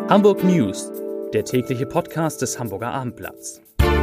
Hamburg News, der tägliche Podcast des Hamburger Abendblatts.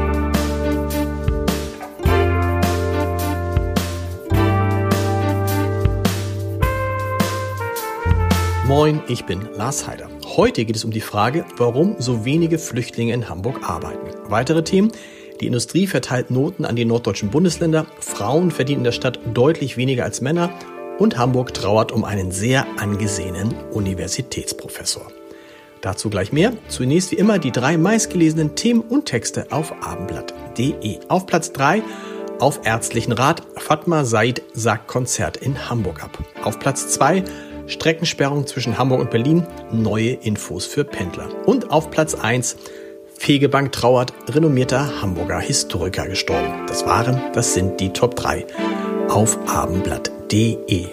Moin, ich bin Lars Heider. Heute geht es um die Frage, warum so wenige Flüchtlinge in Hamburg arbeiten. Weitere Themen: Die Industrie verteilt Noten an die norddeutschen Bundesländer, Frauen verdienen in der Stadt deutlich weniger als Männer und Hamburg trauert um einen sehr angesehenen Universitätsprofessor. Dazu gleich mehr. Zunächst wie immer die 3 meistgelesenen Themen und Texte auf abendblatt.de. Auf Platz 3: Auf ärztlichen Rat, Fatma Said sagt Konzert in Hamburg ab. Auf Platz 2: Streckensperrung zwischen Hamburg und Berlin, neue Infos für Pendler. Und auf Platz 1: Fegebank trauert, renommierter Hamburger Historiker gestorben. Das sind die Top 3 auf abendblatt.de.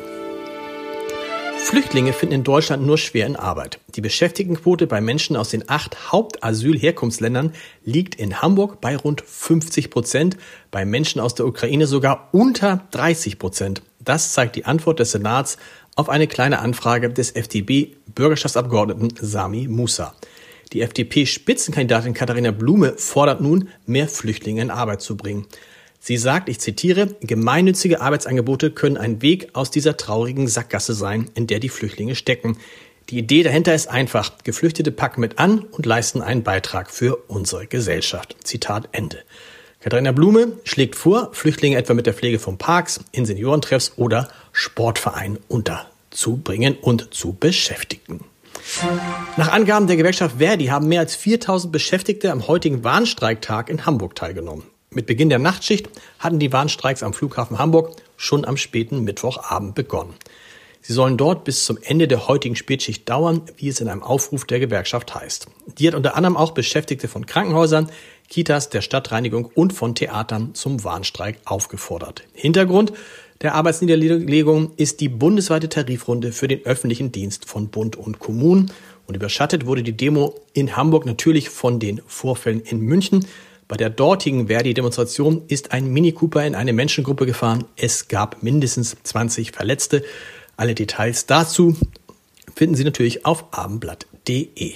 Flüchtlinge finden in Deutschland nur schwer in Arbeit. Die Beschäftigtenquote bei Menschen aus den 8 Hauptasylherkunftsländern liegt in Hamburg bei rund 50%, bei Menschen aus der Ukraine sogar unter 30%. Das zeigt die Antwort des Senats auf eine kleine Anfrage des FDP-Bürgerschaftsabgeordneten Sami Musa. Die FDP-Spitzenkandidatin Katharina Blume fordert nun, mehr Flüchtlinge in Arbeit zu bringen. Sie sagt, ich zitiere, gemeinnützige Arbeitsangebote können ein Weg aus dieser traurigen Sackgasse sein, in der die Flüchtlinge stecken. Die Idee dahinter ist einfach. Geflüchtete packen mit an und leisten einen Beitrag für unsere Gesellschaft. Zitat Ende. Katharina Blume schlägt vor, Flüchtlinge etwa mit der Pflege von Parks, in Seniorentreffs oder Sportvereinen unterzubringen und zu beschäftigen. Nach Angaben der Gewerkschaft Verdi haben mehr als 4.000 Beschäftigte am heutigen Warnstreiktag in Hamburg teilgenommen. Mit Beginn der Nachtschicht hatten die Warnstreiks am Flughafen Hamburg schon am späten Mittwochabend begonnen. Sie sollen dort bis zum Ende der heutigen Spätschicht dauern, wie es in einem Aufruf der Gewerkschaft heißt. Die hat unter anderem auch Beschäftigte von Krankenhäusern, Kitas, der Stadtreinigung und von Theatern zum Warnstreik aufgefordert. Hintergrund der Arbeitsniederlegung ist die bundesweite Tarifrunde für den öffentlichen Dienst von Bund und Kommunen. Und überschattet wurde die Demo in Hamburg natürlich von den Vorfällen in München. Bei der dortigen Verdi-Demonstration ist ein Mini Cooper in eine Menschengruppe gefahren. Es gab mindestens 20 Verletzte. Alle Details dazu finden Sie natürlich auf abendblatt.de.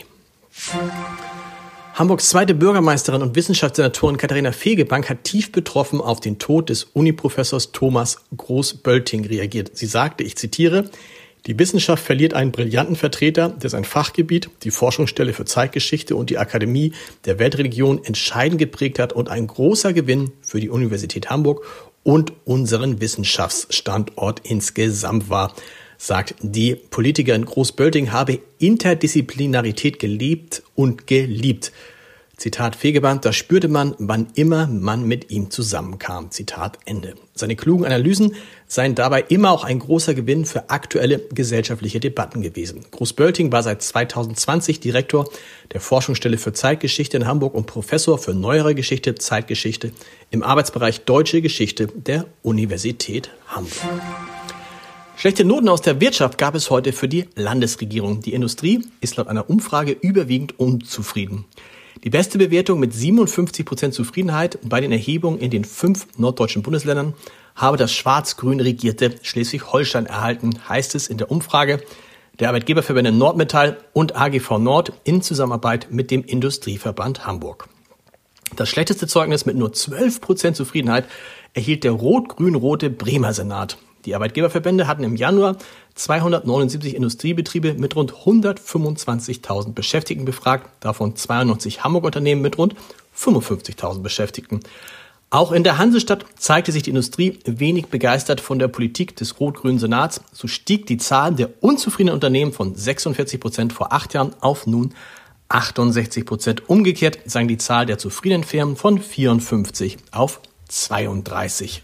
Hamburgs zweite Bürgermeisterin und Wissenschaftssenatorin Katharina Fegebank hat tief betroffen auf den Tod des Uniprofessors Thomas Groß-Bölting reagiert. Sie sagte, ich zitiere, die Wissenschaft verliert einen brillanten Vertreter, der sein Fachgebiet, die Forschungsstelle für Zeitgeschichte und die Akademie der Weltreligionen entscheidend geprägt hat und ein großer Gewinn für die Universität Hamburg und unseren Wissenschaftsstandort insgesamt war, sagt die Politikerin. Groß-Bölting habe Interdisziplinarität gelebt und geliebt. Zitat Fegebank, das spürte man, wann immer man mit ihm zusammenkam. Zitat Ende. Seine klugen Analysen seien dabei immer auch ein großer Gewinn für aktuelle gesellschaftliche Debatten gewesen. Groß-Bölting war seit 2020 Direktor der Forschungsstelle für Zeitgeschichte in Hamburg und Professor für Neuere Geschichte, Zeitgeschichte im Arbeitsbereich Deutsche Geschichte der Universität Hamburg. Schlechte Noten aus der Wirtschaft gab es heute für die Landesregierung. Die Industrie ist laut einer Umfrage überwiegend unzufrieden. Die beste Bewertung mit 57% Zufriedenheit bei den Erhebungen in den 5 norddeutschen Bundesländern habe das schwarz-grün regierte Schleswig-Holstein erhalten, heißt es in der Umfrage der Arbeitgeberverbände Nordmetall und AGV Nord in Zusammenarbeit mit dem Industrieverband Hamburg. Das schlechteste Zeugnis mit nur 12% Zufriedenheit erhielt der rot-grün-rote Bremer Senat. Die Arbeitgeberverbände hatten im Januar 279 Industriebetriebe mit rund 125.000 Beschäftigten befragt, davon 92 Hamburg-Unternehmen mit rund 55.000 Beschäftigten. Auch in der Hansestadt zeigte sich die Industrie wenig begeistert von der Politik des rot-grünen Senats. So stieg die Zahl der unzufriedenen Unternehmen von 46% vor 8 Jahren auf nun 68%. Umgekehrt sank die Zahl der zufriedenen Firmen von 54 auf 32%.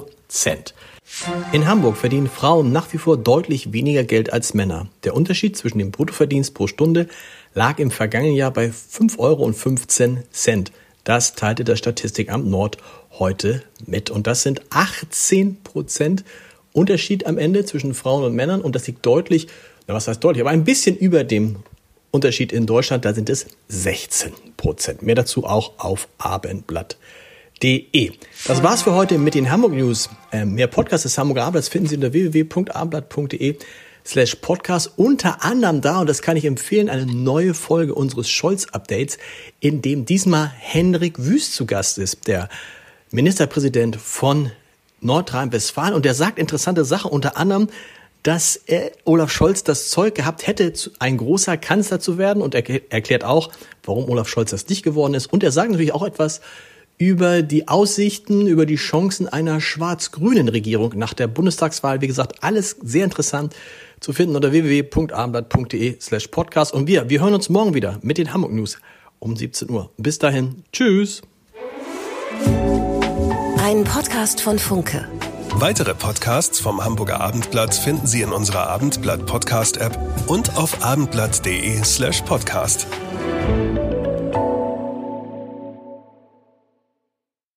In Hamburg verdienen Frauen nach wie vor deutlich weniger Geld als Männer. Der Unterschied zwischen dem Bruttoverdienst pro Stunde lag im vergangenen Jahr bei 5,15 €. Das teilte das Statistikamt Nord heute mit. Und das sind 18% Unterschied am Ende zwischen Frauen und Männern. Und das liegt deutlich, was heißt deutlich, aber ein bisschen über dem Unterschied in Deutschland. Da sind es 16%. Mehr dazu auch auf abendblatt.de. Das war's für heute mit den Hamburg News. Mehr Podcasts des Hamburger Abendblatts finden Sie unter www.abendblatt.de. abendblatt.de/podcast. Unter anderem da, und das kann ich empfehlen, eine neue Folge unseres Scholz-Updates, in dem diesmal Hendrik Wüst zu Gast ist, der Ministerpräsident von Nordrhein-Westfalen. Und der sagt interessante Sachen, unter anderem, dass Olaf Scholz das Zeug gehabt hätte, ein großer Kanzler zu werden. Und er erklärt auch, warum Olaf Scholz das nicht geworden ist. Und er sagt natürlich auch etwas über die Aussichten, über die Chancen einer schwarz-grünen Regierung nach der Bundestagswahl. Wie gesagt, alles sehr interessant zu finden unter www.abendblatt.de/podcast. Und wir hören uns morgen wieder mit den Hamburg News um 17 Uhr. Bis dahin, tschüss. Ein Podcast von Funke. Weitere Podcasts vom Hamburger Abendblatt finden Sie in unserer Abendblatt Podcast App und auf abendblatt.de/podcast.